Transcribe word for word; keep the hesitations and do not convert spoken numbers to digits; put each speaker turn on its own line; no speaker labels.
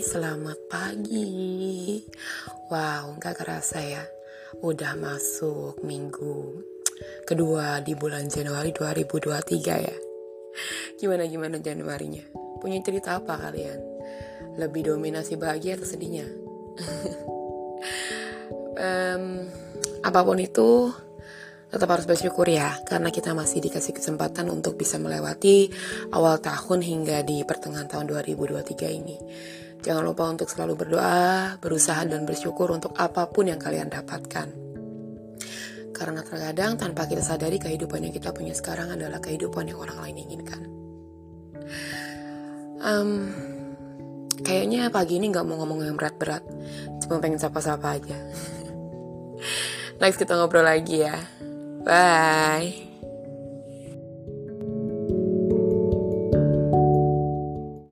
Selamat pagi. Wow, gak kerasa ya, udah masuk minggu kedua di bulan Januari dua ribu dua puluh tiga ya. Gimana-gimana Januarinya? Punya cerita apa kalian? Lebih dominasi bahagia atau sedihnya? um, apapun itu, tetap harus bersyukur ya, karena kita masih dikasih kesempatan untuk bisa melewati awal tahun hingga di pertengahan tahun dua ribu dua puluh tiga ini. Jangan lupa untuk selalu berdoa, berusaha dan bersyukur untuk apapun yang kalian dapatkan. Karena terkadang tanpa kita sadari kehidupan yang kita punya sekarang adalah kehidupan yang orang lain inginkan. Um, kayaknya pagi ini gak mau ngomong yang berat-berat, cuma pengen sapa-sapa aja. Next kita ngobrol lagi ya. Bye.